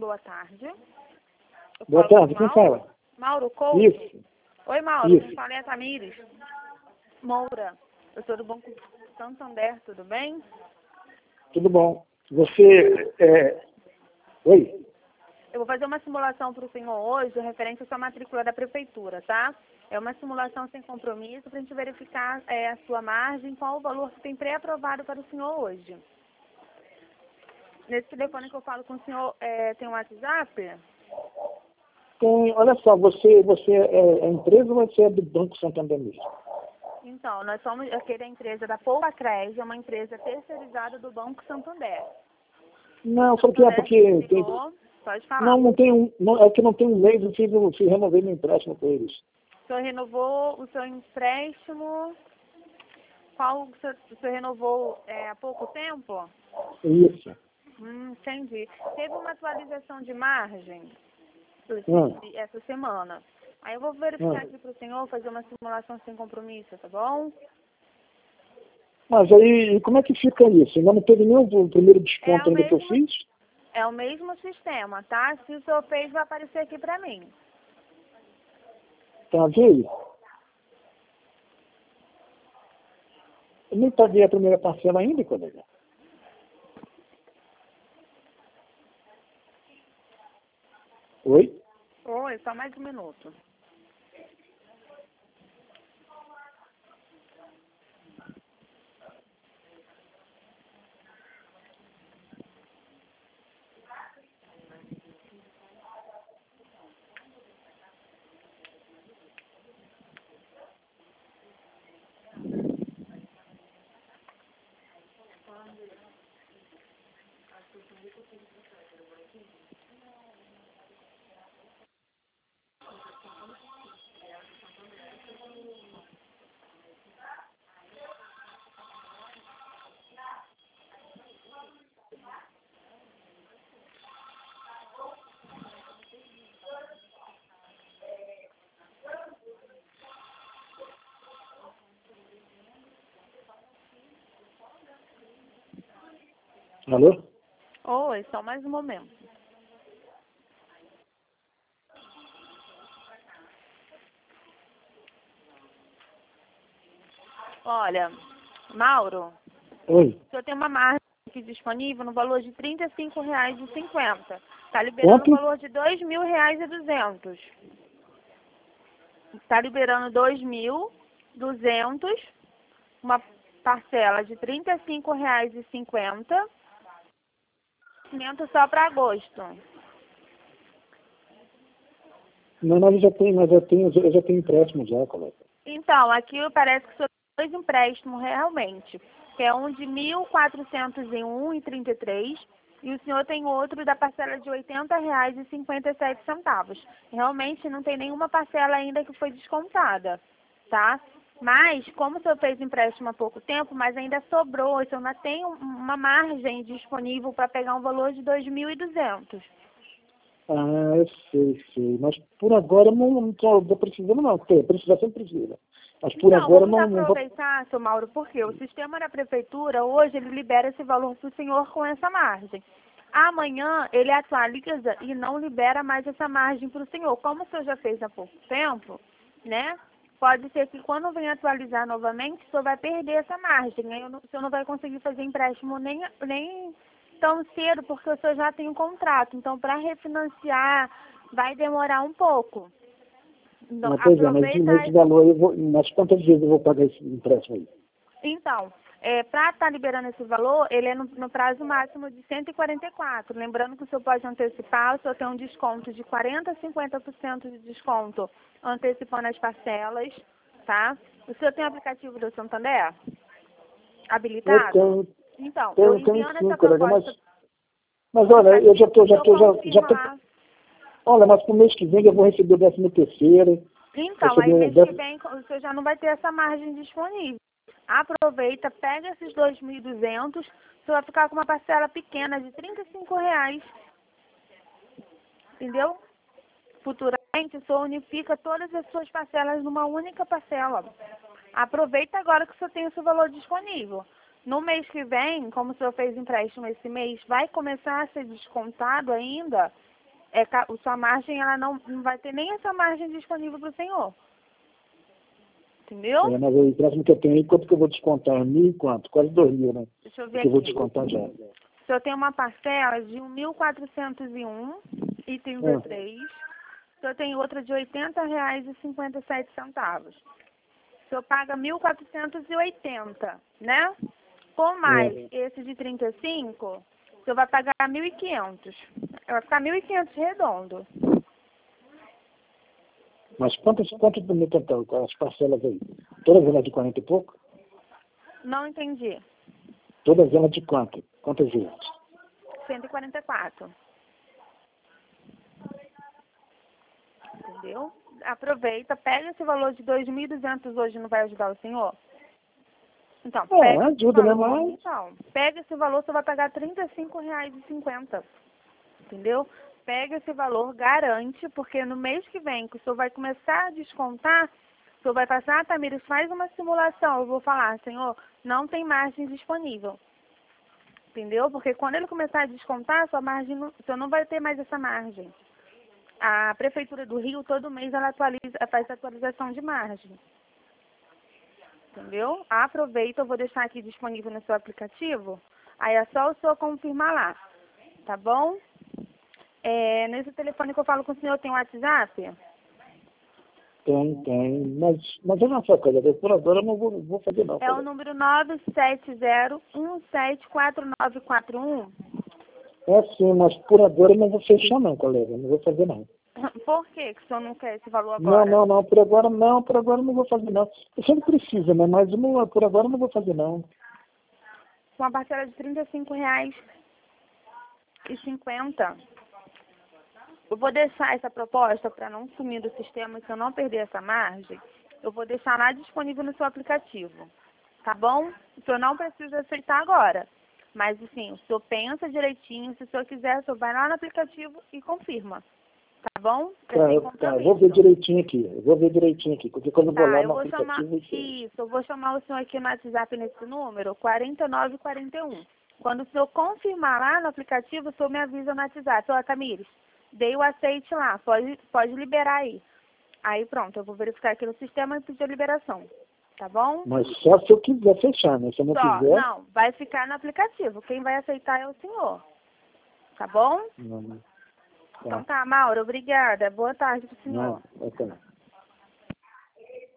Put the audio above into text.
boa tarde. Boa tarde, quem fala? Mauro Couto? Isso. Oi, Mauro, Isso. quem fala é a Tamires Moura. Eu sou do Banco Santander, tudo bem? Tudo bom. Você Oi? Eu vou fazer uma simulação para o senhor hoje, referente à sua matrícula da prefeitura, tá? É uma simulação sem compromisso para a gente verificar a sua margem, qual o valor que tem pré-aprovado para o senhor hoje. Nesse telefone que eu falo com o senhor, tem um WhatsApp? Tem, olha só, você é empresa ou você é do Banco Santander mesmo? Então, nós somos aqui da empresa da Poupa-Cres, é uma empresa terceirizada do Banco Santander. Não, só que é porque tem... Pode falar. Não tem é que não tem um mês, eu fiz remover meu empréstimo com eles. O senhor renovou o seu empréstimo? O senhor renovou há pouco tempo? Isso. Entendi. Teve uma atualização de margem essa semana. Aí eu vou verificar aqui para o senhor, fazer uma simulação sem compromisso, tá bom? Mas aí, como é que fica isso? Ainda não teve nenhum primeiro desconto ainda que eu fiz? É o mesmo sistema, tá? Se o senhor fez, vai aparecer aqui para mim. Tá vendo? Eu nem paguei a primeira parcela ainda, colega. Oi? Oi, só mais um minuto. Alô? Oi, só mais um momento. Olha, Mauro, Oi. o senhor tem uma margem aqui disponível no valor de R$ 35,50. Está liberando o valor de R$ 2.200. Está liberando R$ 2.200, uma parcela de R$ 35,50, só para agosto. Não, mas eu já tenho empréstimo já, colega. Então, aqui parece que o senhor tem dois empréstimos realmente, que é um de R$ 1.401,33 e o senhor tem outro da parcela de R$ 80,57. Realmente não tem nenhuma parcela ainda que foi descontada, tá? Mas, como o senhor fez empréstimo há pouco tempo, mas ainda sobrou, o senhor ainda tem uma margem disponível para pegar um valor de R$ 2.200. Ah, eu sei. Mas por agora não estou precisando não. Precisar sempre precisa. Mas por agora não vamos aproveitar, seu Mauro, porque o sistema da prefeitura, hoje, ele libera esse valor para o senhor com essa margem. Amanhã, ele atualiza e não libera mais essa margem para o senhor. Como o senhor já fez há pouco tempo, né? Pode ser que quando vem atualizar novamente, o senhor vai perder essa margem. Aí o senhor não vai conseguir fazer empréstimo nem tão cedo, porque o senhor já tem um contrato. Então, para refinanciar, vai demorar um pouco. Então, pois mas esse valor, mas quantas vezes eu vou pagar esse empréstimo aí? Então, para estar liberando esse valor, ele é no prazo máximo de 144. Lembrando que o senhor pode antecipar, o senhor tem um desconto de 40% a 50% de desconto antecipando as parcelas, tá? O senhor tem o aplicativo do Santander habilitado? Eu então, tenho, eu enviando essa proposta... Mas olha, eu já tô. Olha, mas pro mês que vem eu vou receber o 13º. Então, aí mês que vem o senhor já não vai ter essa margem disponível. Aproveita, pega esses 2.200, você vai ficar com uma parcela pequena de R$ 35. Entendeu? Futuramente, o senhor unifica todas as suas parcelas numa única parcela. Aproveita agora que o senhor tem esse valor disponível. No mês que vem, como o senhor fez empréstimo esse mês, vai começar a ser descontado ainda Sua margem, ela não vai ter nem essa margem disponível para o senhor. Entendeu? Mas o empréstimo que eu tenho aí, quanto que eu vou descontar? 1.000 e quanto? Quase 2.000, né? Deixa eu ver que eu vou aqui. descontar já. O senhor tem uma parcela de 1.401,33. O senhor tem outra de R$ 80,57. O senhor paga 1.480, né? Com mais esse de 35, o senhor vai pagar 1.500. Vai ficar 1.500 redondo. Mas quantas do meu total, as parcelas aí? Todas elas de 40 e pouco? Não entendi. Todas elas de quanto? Quantas vezes? 144. Entendeu? Aproveita, pega esse valor de 2.200 hoje, não vai ajudar o senhor? Então, pega ajuda, esse valor, né? Mas... então, pega esse valor, você vai pagar R$ 35,50. Entendeu? Pega esse valor, garante, porque no mês que vem, que o senhor vai começar a descontar, o senhor vai passar, Tamires, faz uma simulação. Eu vou falar, senhor, não tem margem disponível. Entendeu? Porque quando ele começar a descontar, sua margem, o senhor não vai ter mais essa margem. A Prefeitura do Rio, todo mês, ela faz atualização de margem. Entendeu? Aproveita, eu vou deixar aqui disponível no seu aplicativo. Aí é só o senhor confirmar lá. Tá bom? Nesse telefone que eu falo com o senhor, tem WhatsApp? Tem. Mas é uma só coisa, por agora eu não vou fazer não. É o número 970-174941. É sim, mas por agora eu não vou fechar não, colega. Não vou fazer não. Por que o senhor não quer esse valor agora? Não, por agora eu não vou fazer não. Eu sempre precisa, né? Mas por agora eu não vou fazer não. Uma parcela de R$ 35,50. Eu vou deixar essa proposta para não sumir do sistema, se eu não perder essa margem, eu vou deixar lá disponível no seu aplicativo. Tá bom? O senhor não precisa aceitar agora. Mas, assim, o senhor pensa direitinho. Se o senhor quiser, o senhor vai lá no aplicativo e confirma. Tá bom? Tá, eu vou ver direitinho aqui. Porque quando eu vou lá no aplicativo... Eu vou chamar o senhor aqui no WhatsApp nesse número, 4941. Quando o senhor confirmar lá no aplicativo, o senhor me avisa no WhatsApp. Ó, Tamires, dei o aceite lá, pode liberar aí. Aí pronto, eu vou verificar aqui no sistema e pedir a liberação. Tá bom? Mas só se eu quiser fechar, né? Se eu não quiser... Não, vai ficar no aplicativo. Quem vai aceitar é o senhor. Tá bom? Não. Então tá, Mauro, obrigada. Boa tarde pro senhor. Não, tá.